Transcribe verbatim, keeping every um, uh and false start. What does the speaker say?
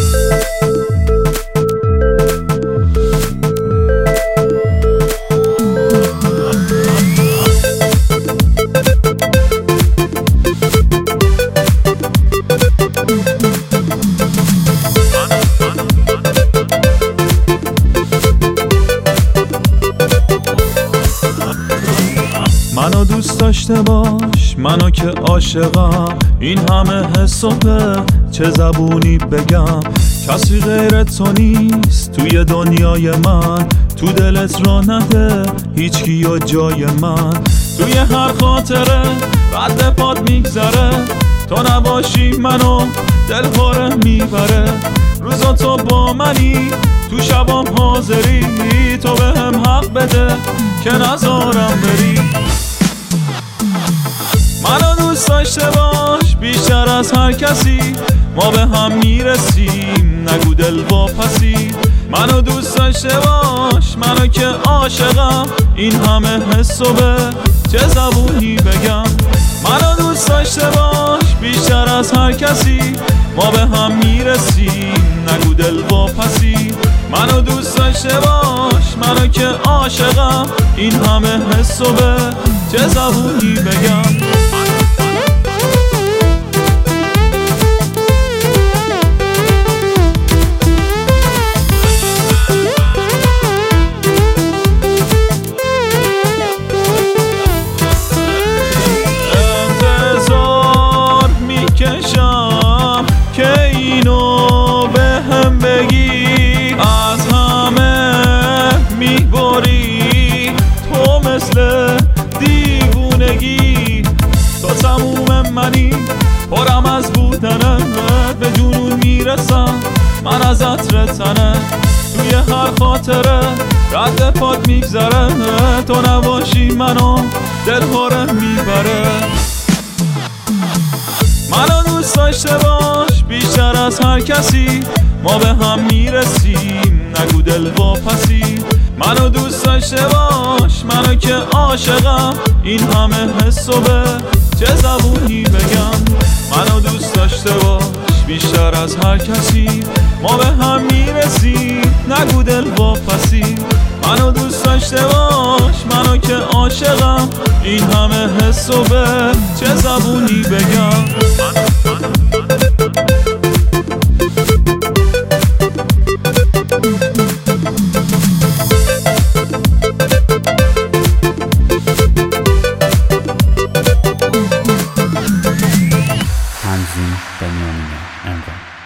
منو دوست داشته باش، منو که عاشقم، این همه حس و چه زبونی بگم. کسی غیر تو نیست توی دنیای من، تو دلت را نده هیچ کی یا جای من. توی هر خاطره رد پاد میگذره، تو نباشی منو دل پاره میبره. روزا تو با منی، تو شبام حاضری، تو به هم حق بده که نذارم بری. منو دوست داشته باش بیشتر از هر کسی، ما به هم میرسیم نگو دل واپسی. منو دوست داشته باش، منو که عاشقم، این همه حس و به چه زبونی بگم. منو دوست داشته باش بیشتر از هر کسی، ما به هم میرسیم نگو دل واپسی. منو دوست داشته باش، منو که عاشقم، این همه حس و به چه زبونی بگم. انتظار میکشم که اینو به هم بگی، از همه میبری تو مثل دیوونگی. تو تموم منی، پرم از بودنت، به جنون میرسم من از عطر تنت. توی هر خاطره رد پاد میگذره، تو نباشی منو دل پاره میبره. منو دوست داشته باش بیشتر از هر کسی، ما به هم میرسیم نگو دل واپسی. منو دوست داشته باش، منو که عاشقم، این همه حس و به چه زبونی بگم. منو دوست داشته باش بیشتر از هر کسی، ما به هم میرسیم نگو دل واپسی. منو دوست داشته باش، منو که عاشقم، این همه حس و به چه زبونی بگم. تنظیم بنیامین انقا.